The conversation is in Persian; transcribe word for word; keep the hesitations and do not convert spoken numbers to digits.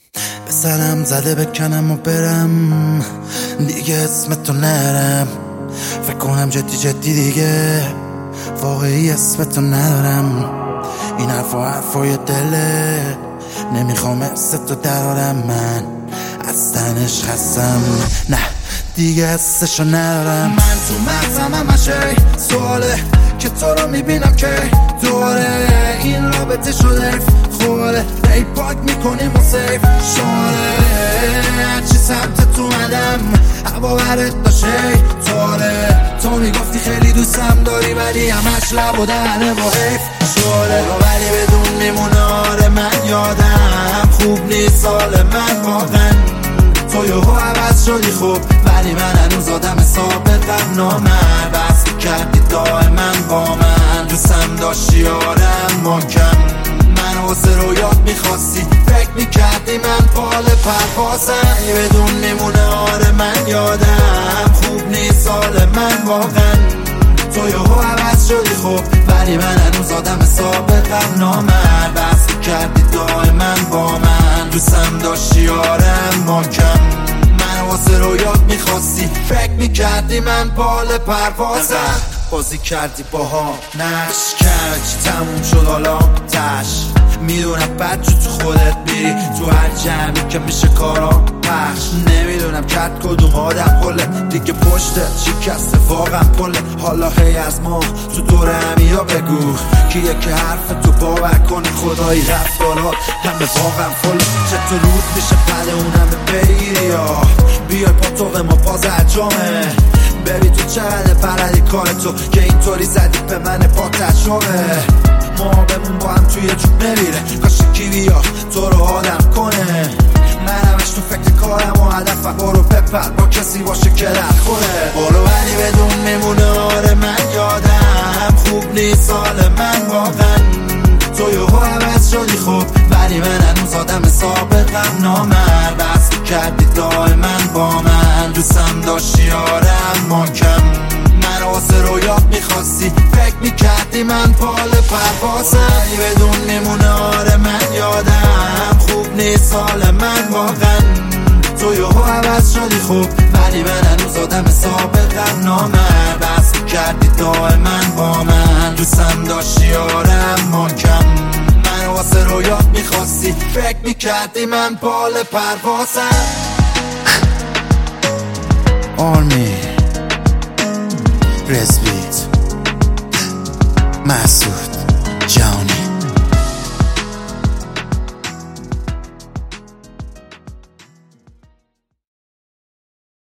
به سرم زده بکنم و برم دیگه اسمتو نرم، فکر کنم جدی جدی دیگه واقعی اسمتو ندارم. این حرفا حرفای دله، نمیخوام حستو درارم، من از تنش خستم، نه دیگه حسشو ندارم. من تو مغزم همشه سواله که تو رو میبینم که دوره این رابطه شده خوره، ای پاک میکنیم و سیف شماره هرچی سمت تو مدم هوا برد داشه تواره. تو میگفتی خیلی دوستم داری ولی همش لب و دهنه با حیف شوره، ولی بدون میمونه آره من یادم خوب نیست سال من واقعا. تو یهو عوض شدی خوب ولی من هنوز آدم سابقم نامرد، بس کردی دائما با من دوستم داشتی آرم ماکم، من واسه رویات میخواستی فکر میکردی من پال پروازم. بدون میمونه آره من یادم خوب نیست سال من واقعا. تو یهو عوض شدی خوب ولی من هنوز آدم سابقم نامرد، بس کردی دائما با من دوستم داشتی آرم ماکم، من واسه رویات میخواستی فکر میکردی من پال پروازم. بازی کردی باها نقش کرد چی تموم شد حالا تش، میدونم بد جو تو خودت میری تو هر جمعی که میشه کارا پخش، نمیدونم کرد کدوم آدم پله دیگه پشته شکسته واقعا پله. حالا هی از ما تو دور همیا بگو کیه که حرف تو باور کنه خدایی رفتارات همه واقعا فله. چطور رود میشه پله اون همه بگیری یا بیای پاتوق ما باز اجامه، ببین تو چقدر پردی کار تو که اینطوری زدی به من پاکت شوه. ما بمون با هم توی جوب نمیره کاش کی بیا تو رو آدم کنه، من همش تو فکر کارم و هدفم برو بپر با کسی باشه که در خوره. برو ولی بدون میمونه آره من یادم خوب نیست سال من واقعا. تو یهو عوض شدی خوب ولی من هنوز آدم سابقم نامرد، بس کردی دائما با من دوستم داشتی آرم ماکم، من واسه رویات میخواستی فکر میکردی من پال پروازم. بدون میمونه آره من یادم خوب نیست سال من واقعا. تو یهو عوض شدی خوب ولی من هنوز آدم سابقم نامرد، بس کردی دائما با من دوستم داشتی آرم ماکم، من واسه رویات میخواستی فکر میکردی من پال پروازم. آرمی رزبیت مسعود